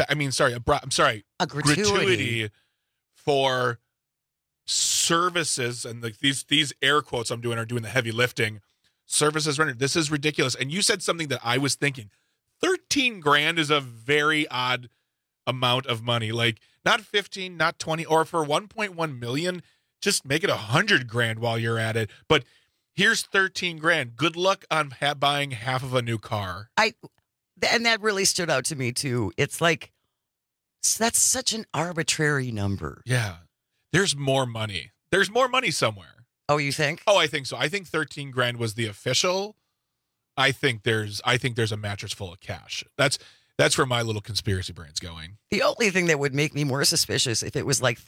A gratuity for services, and like these air quotes I'm doing are doing the heavy lifting. Services rendered. This is ridiculous. And you said something that I was thinking. $13,000 is a very odd amount of money. Like, not 15, not 20, or for 1.1 million, just make it $100,000 while you're at it. But here's $13,000. Good luck on buying half of a new car. And that really stood out to me too. It's like, that's such an arbitrary number. Yeah. There's more money. There's more money somewhere. Oh, you think? Oh, I think so. I think $13,000 was the official. I think there's a mattress full of cash. That's where my little conspiracy brain's going. The only thing that would make me more suspicious if it was like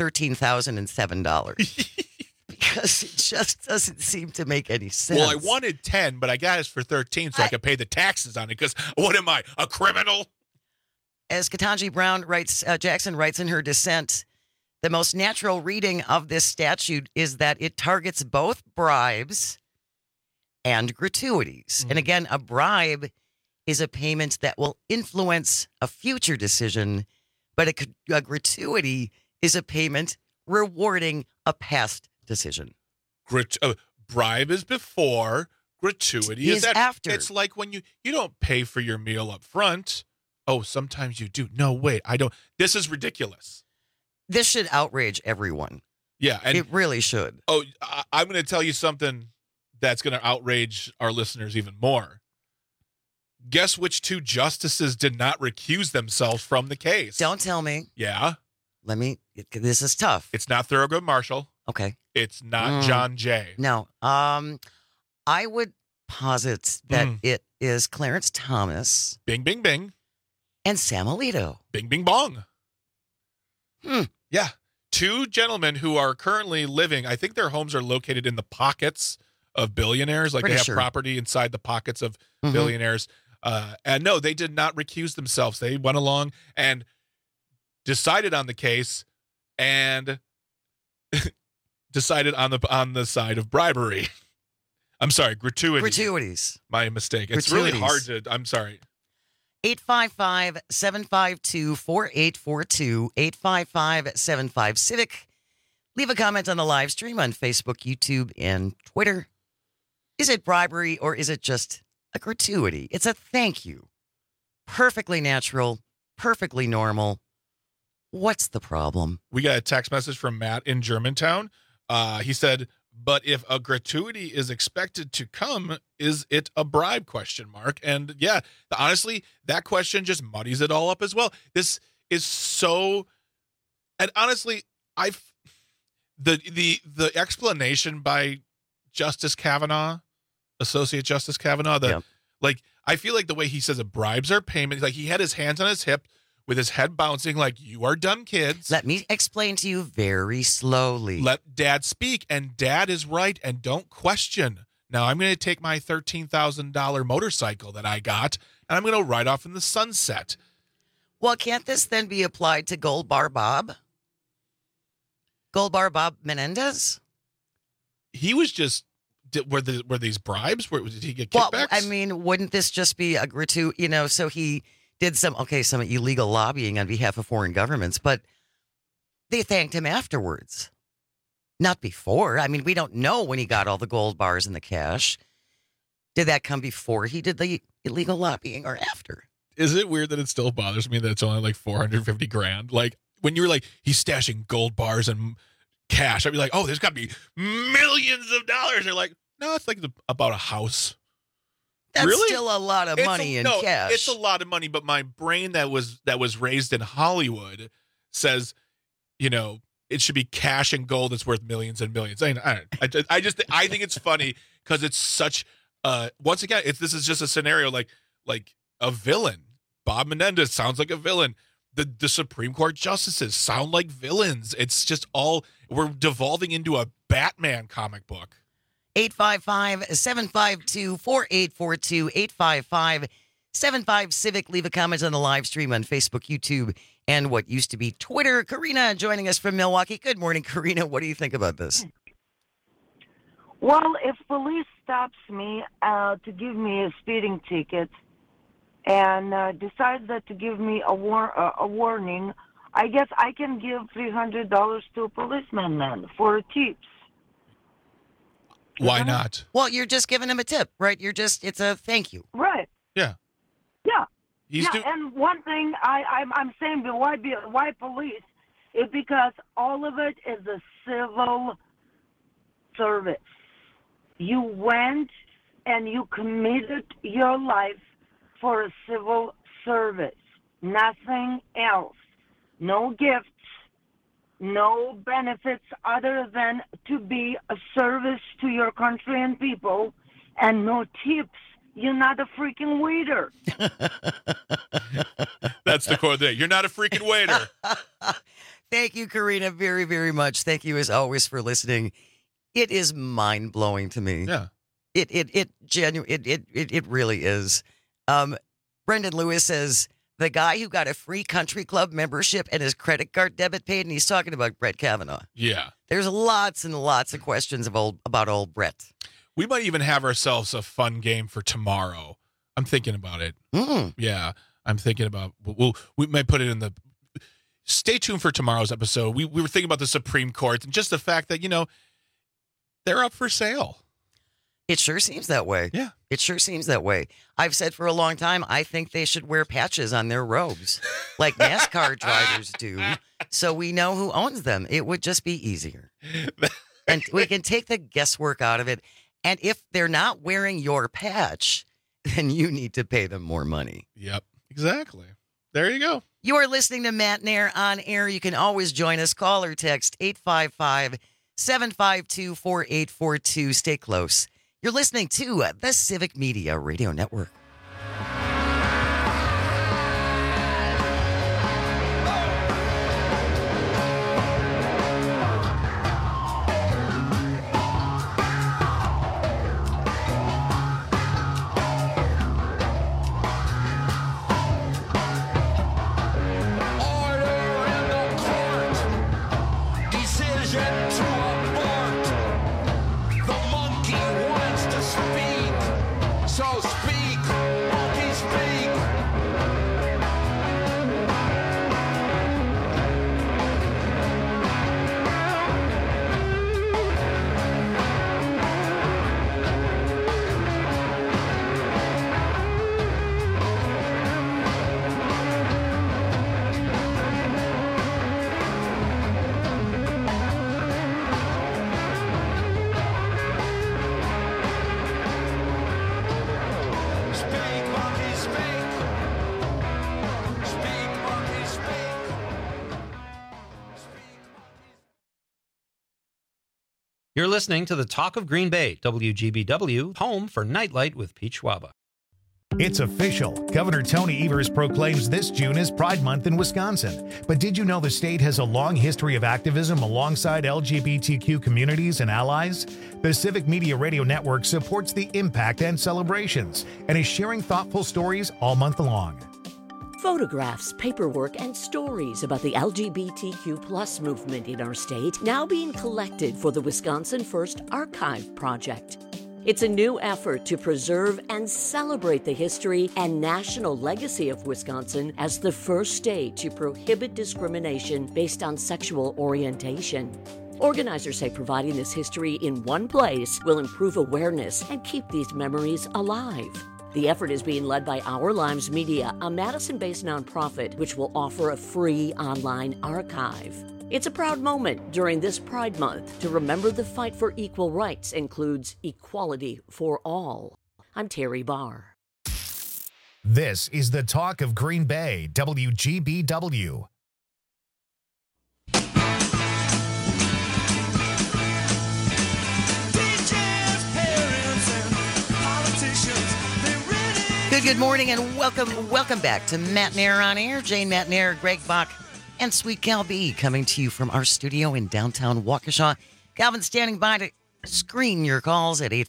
$13,007. Because it just doesn't seem to make any sense. Well, I wanted 10, but I got it for 13 so I could pay the taxes on it. Because what am I, a criminal? As Ketanji Brown Jackson writes in her dissent, the most natural reading of this statute is that it targets both bribes and gratuities. And again, a bribe is a payment that will influence a future decision, but a gratuity is a payment rewarding a past decision. Bribe is before, gratuity is after. It's like when you don't pay for your meal up front. Oh, sometimes you do. No, wait, I don't. This is ridiculous. This should outrage everyone. Yeah. And it really should. Oh, I'm going to tell you something that's going to outrage our listeners even more. Guess which 2 justices did not recuse themselves from the case? Don't tell me. Yeah. This is tough. It's not Thurgood Marshall. Okay. It's not John Jay. No. I would posit that it is Clarence Thomas. Bing, bing, bing. And Sam Alito. Bing, bing, bong. Yeah. 2 gentlemen who are currently living, I think their homes are located in the pockets of billionaires. Like, they have property inside the pockets of billionaires. And no, they did not recuse themselves. They went along and decided on the case and decided on the side of bribery. I'm sorry, gratuities. My mistake. It's really hard to, I'm sorry. 855-752-4842, 855-75-CIVIC. Leave a comment on the live stream on Facebook, YouTube, and Twitter. Is it bribery or is it just a gratuity? It's a thank you. Perfectly natural, perfectly normal. What's the problem? We got a text message from Matt in Germantown. He said, but if a gratuity is expected to come, is it a bribe ? And yeah, honestly, that question just muddies it all up as well. This is so, and honestly, the explanation by Justice Kavanaugh, Associate Justice Kavanaugh, that like, I feel like the way he says that bribes are payments, like he had his hands on his hip with his head bouncing like, you are dumb kids. Let me explain to you very slowly. Let Dad speak, and Dad is right, and don't question. Now I'm going to take my $13,000 motorcycle that I got, and I'm going to ride off in the sunset. Well, can't this then be applied to Gold Bar Bob? Gold Bar Bob Menendez? He was just, were these bribes? Did he get kickbacks? Well, I mean, wouldn't this just be a gratuitous, so he did some illegal lobbying on behalf of foreign governments, but they thanked him afterwards. Not before. I mean, we don't know when he got all the gold bars and the cash. Did that come before he did the illegal lobbying or after? Is it weird that it still bothers me that it's only like $450,000? Like when you were like, he's stashing gold bars and cash, I'd be like, oh, there's got to be millions of dollars. They're like, no, it's like about a house. That's really? Still a lot of money in cash. It's a lot of money, but my brain that was raised in Hollywood says, it should be cash and gold that's worth millions and millions. I think it's funny because it's such. Once again, this is just a scenario like a villain. Bob Menendez sounds like a villain. The Supreme Court justices sound like villains. It's just we're devolving into a Batman comic book. 855-752-4842, 855-75 Leave a comment on the live stream on Facebook, YouTube, and what used to be Twitter. Karina joining us from Milwaukee. Good morning, Karina. What do you think about this? Well, if police stops me to give me a speeding ticket and decides that to give me a warning, I guess I can give $300 to a policeman then for tips. Why not? Well, you're just giving him a tip, right? It's a thank you. Right. Yeah. Yeah. And one thing I'm saying, why police, is because all of it is a civil service. You went and you committed your life for a civil service. Nothing else. No gifts, no benefits other than to be a service to your country and people, and no tips. You're not a freaking waiter. That's the core thing. You're not a freaking waiter. Thank you, Karina, very, very much. Thank you, as always, for listening. It is mind-blowing to me. Yeah. It really is. Brendan Lewis says, the guy who got a free country club membership and his credit card debit paid, and he's talking about Brett Kavanaugh. Yeah. There's lots and lots of questions about old Brett. We might even have ourselves a fun game for tomorrow. I'm thinking about it. Yeah, I'm thinking about. We might put it in the. Stay tuned for tomorrow's episode. We were thinking about the Supreme Court and just the fact that they're up for sale. It sure seems that way. Yeah, it sure seems that way. I've said for a long time I think they should wear patches on their robes, like NASCAR drivers do, so we know who owns them. It would just be easier, and we can take the guesswork out of it. And if they're not wearing your patch, then you need to pay them more money. Yep, exactly. There you go. You are listening to Matt Nair on air. You can always join us. Call or text 855-752-4842. Stay close. You're listening to the Civic Media Radio Network. You're listening to the Talk of Green Bay, WGBW, home for Nightlight with Pete Schwaba. It's official. Governor Tony Evers proclaims this June as Pride Month in Wisconsin. But did you know the state has a long history of activism alongside LGBTQ communities and allies? The Civic Media Radio Network supports the impact and celebrations and is sharing thoughtful stories all month long. Photographs, paperwork, and stories about the LGBTQ+ movement in our state now being collected for the Wisconsin First Archive Project. It's a new effort to preserve and celebrate the history and national legacy of Wisconsin as the first state to prohibit discrimination based on sexual orientation. Organizers say providing this history in one place will improve awareness and keep these memories alive. The effort is being led by Our Lives Media, a Madison-based nonprofit which will offer a free online archive. It's a proud moment during this Pride Month to remember the fight for equal rights includes equality for all. I'm Terry Barr. This is the talk of Green Bay, WGBW. Good morning and welcome back to Matt Nair on Air. Jane Matt Nair, Greg Bach, and Sweet Cal B coming to you from our studio in downtown Waukesha. Calvin standing by to screen your calls at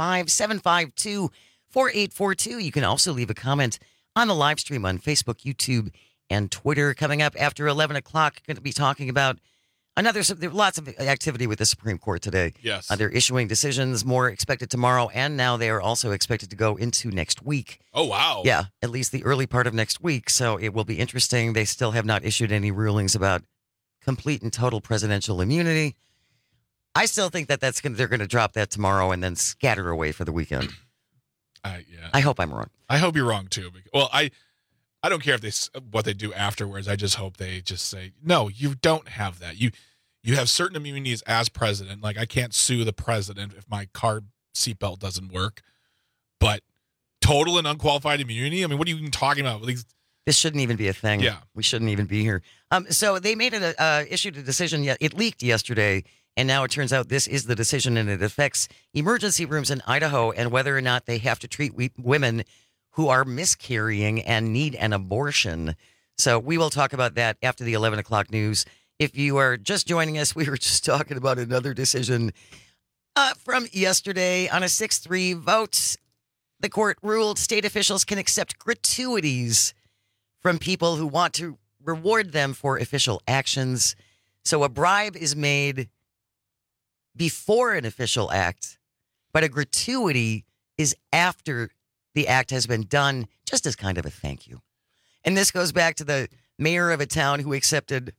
855-752-4842. You can also leave a comment on the live stream on Facebook, YouTube, and Twitter. Coming up after 11 o'clock, going to be talking about lots of activity with the Supreme Court today. Yes. They're issuing decisions, more expected tomorrow, and now they are also expected to go into next week. Oh, wow. Yeah, at least the early part of next week. So it will be interesting. They still have not issued any rulings about complete and total presidential immunity. I still think that they're going to drop that tomorrow and then scatter away for the weekend. Yeah. I hope I'm wrong. I hope you're wrong, too. Well, I don't care if what they do afterwards. I just hope they just say, no, you don't have that. You have certain immunities as president. Like, I can't sue the president if my car seatbelt doesn't work. But total and unqualified immunity? I mean, what are you even talking about? This shouldn't even be a thing. Yeah. We shouldn't even be here. So they issued a decision. It leaked yesterday, and now it turns out this is the decision, and it affects emergency rooms in Idaho and whether or not they have to treat women who are miscarrying and need an abortion. So we will talk about that after the 11 o'clock news. If you are just joining us, we were just talking about another decision from yesterday on a 6-3 vote. The court ruled state officials can accept gratuities from people who want to reward them for official actions. So a bribe is made before an official act, but a gratuity is after the act has been done, just as kind of a thank you. And this goes back to the mayor of a town who accepted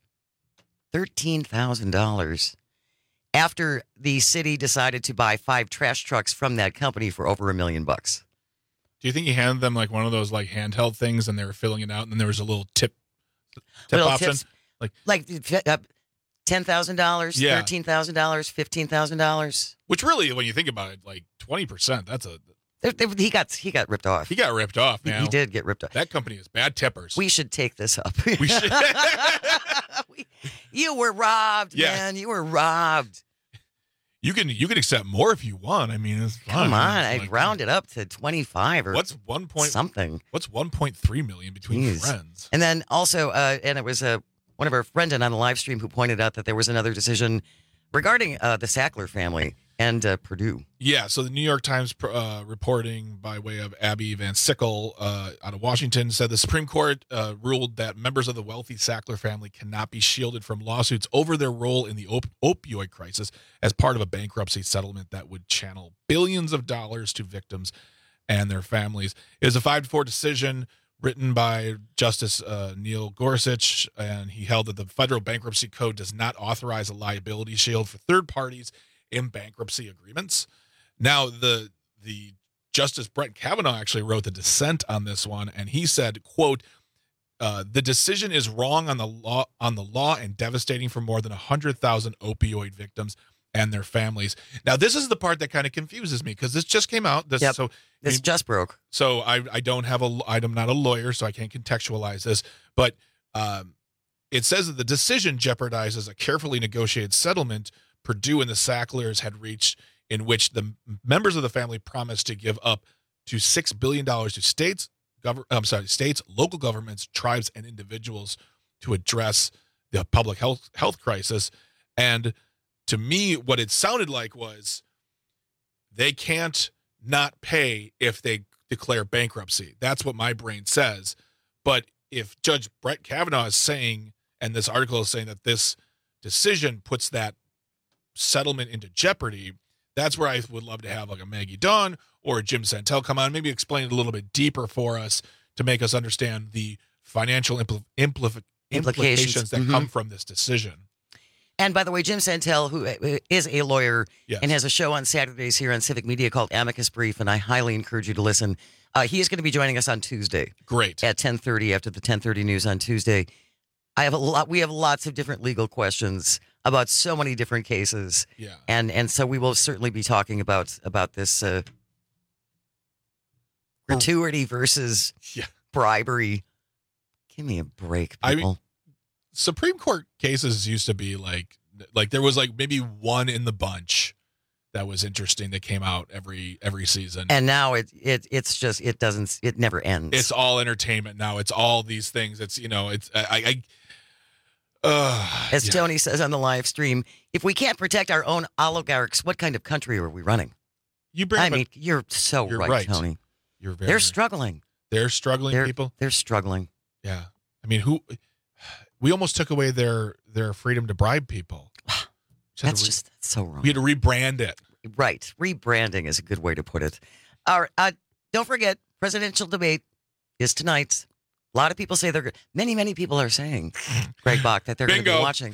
$13,000 after the city decided to buy 5 trash trucks from that company for over $1 million. Do you think he handed them like one of those like handheld things and they were filling it out and then there was a little tip option? Tips, like $10,000, yeah. $13,000, $15,000. Which really, when you think about it, like 20%, that's he got ripped off. He got ripped off, man. He did get ripped off. That company is bad tippers. We should take this up. We should. You were robbed, man. You were robbed. You can accept more if you want. I mean, it's fine. Come on, I'd round it up to 25 or what's 1 point something. What's 1.3 million between friends? And then also, and it was one of our friends on the live stream who pointed out that there was another decision regarding the Sackler family and Purdue. Yeah, so the New York Times reporting by way of Abby Van Sickle out of Washington said the Supreme Court ruled that members of the wealthy Sackler family cannot be shielded from lawsuits over their role in the opioid crisis as part of a bankruptcy settlement that would channel billions of dollars to victims and their families. It was a 5-4 decision written by Justice Neil Gorsuch, and he held that the federal bankruptcy code does not authorize a liability shield for third parties in bankruptcy agreements. Now, the Justice Brett Kavanaugh actually wrote the dissent on this one, and he said, quote, the decision is wrong on the law and devastating for more than 100,000 opioid victims and their families. Now, this is the part that kind of confuses me because this just came out. This just broke. So I'm not a lawyer, so I can't contextualize this, but it says that the decision jeopardizes a carefully negotiated settlement Purdue and the Sacklers had reached, in which the members of the family promised to give up to $6 billion to states, local governments, tribes, and individuals to address the public health crisis. And to me, what it sounded like was they can't not pay if they declare bankruptcy. That's what my brain says. But if Judge Brett Kavanaugh is saying, and this article is saying that this decision puts that settlement into jeopardy, that's where I would love to have like a Maggie Dunn or a Jim Santel come on, maybe explain it a little bit deeper for us to make us understand the financial implications that come from this decision. And by the way, Jim Santel, who is a lawyer and has a show on Saturdays here on Civic Media called Amicus Brief, and I highly encourage you to listen. He is going to be joining us on Tuesday. Great. At 10:30 after the 10:30 news on Tuesday. We have lots of different legal questions about so many different cases. Yeah. And so we will certainly be talking about this gratuity versus bribery. Give me a break, people. I mean, Supreme Court cases used to be like there was like maybe one in the bunch that was interesting that came out every season. And now it never ends. It's all entertainment now. It's all these things. It's, as Tony says on the live stream, if we can't protect our own oligarchs, what kind of country are we running? You're so right, Tony. They're struggling. They're struggling, people. They're struggling. Yeah. I mean, we almost took away their freedom to bribe people. That's so wrong. We had to rebrand it. Right. Rebranding is a good way to put it. All right. Don't forget, presidential debate is tonight. A lot of people say many, many people are saying, Greg Bach, that they're going to be watching.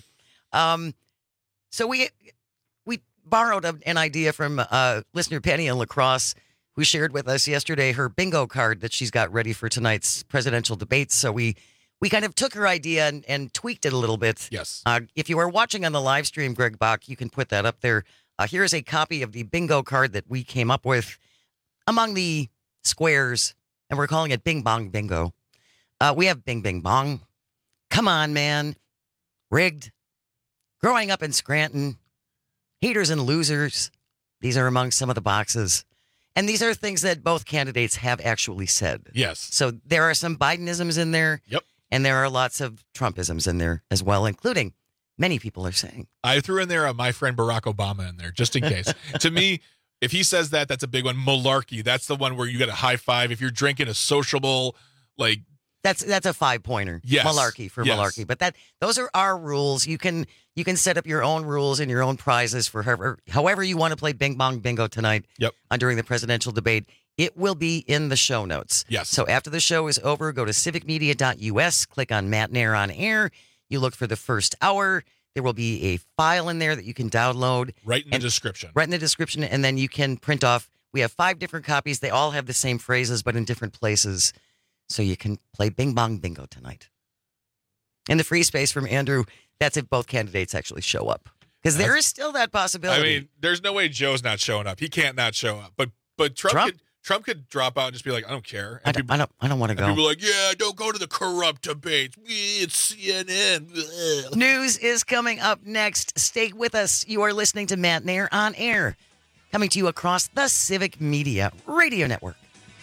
So we borrowed an idea from listener Penny in La Crosse, who shared with us yesterday her bingo card that she's got ready for tonight's presidential debate. So we kind of took her idea and tweaked it a little bit. Yes. If you are watching on the live stream, Greg Bach, you can put that up there. Here's a copy of the bingo card that we came up with among the squares, and we're calling it Bing Bong Bingo. We have Bing Bing Bong. Come on, man. Rigged. Growing up in Scranton. Haters and losers. These are among some of the boxes. And these are things that both candidates have actually said. Yes. So there are some Bidenisms in there. Yep. And there are lots of Trumpisms in there as well, including many people are saying. I threw in there my friend Barack Obama in there, just in case. To me, if he says that, that's a big one. Malarkey, that's the one where you get a high five. If you're drinking a sociable, like... That's a 5-pointer. Yes. Malarkey for malarkey. But those are our rules. You can set up your own rules and your own prizes for however you want to play Bing Bong Bingo tonight. Yep. During the presidential debate. It will be in the show notes. Yes. So after the show is over, go to civicmedia.us, click on Matt Nair on Air. You look for the first hour. There will be a file in there that you can download. Right in the description. Right in the description. And then you can print off. We have 5 different copies. They all have the same phrases, but in different places. So you can play Bing Bong Bingo tonight. In the free space from Andrew, that's if both candidates actually show up. Because there is still that possibility. I mean, there's no way Joe's not showing up. He can't not show up. But Trump could drop out and just be like, I don't care. And I don't want to go. People are like, yeah, don't go to the corrupt debates. It's CNN. News is coming up next. Stay with us. You are listening to Matt Nair on Air, coming to you across the Civic Media Radio Network.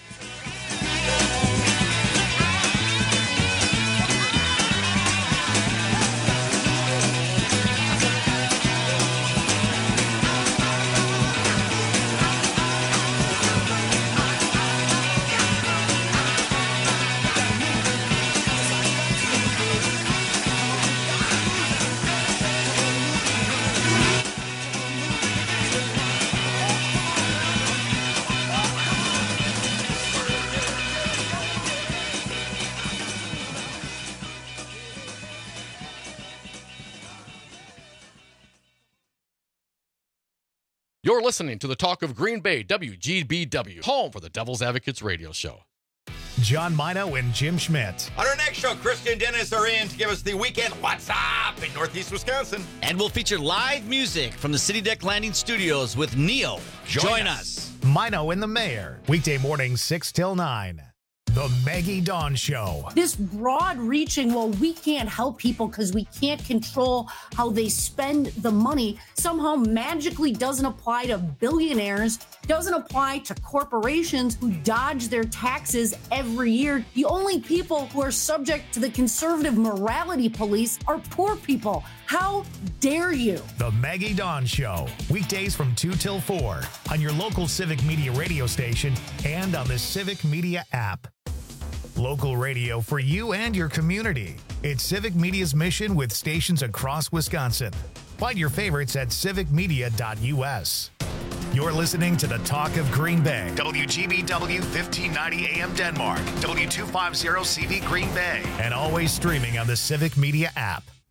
You're listening to the Talk of Green Bay, WGBW, home for the Devil's Advocates radio show. John Mino and Jim Schmidt. On our next show, Christy and Dennis are in to give us the weekend What's Up in Northeast Wisconsin. And we'll feature live music from the City Deck Landing Studios with Neo. Join us. Mino and the Mayor. Weekday mornings 6 till 9. The Maggie Dawn Show. This broad-reaching, well, we can't help people because we can't control how they spend the money, somehow magically doesn't apply to billionaires, doesn't apply to corporations who dodge their taxes every year. The only people who are subject to the conservative morality police are poor people. How dare you? The Maggie Dawn Show. Weekdays from 2 till 4 on your local Civic Media radio station and on the Civic Media app. Local radio for you and your community. It's Civic Media's mission with stations across Wisconsin. Find your favorites at civicmedia.us. You're listening to the Talk of Green Bay. WGBW 1590 AM Denmark. W250 CV Green Bay. And always streaming on the Civic Media app.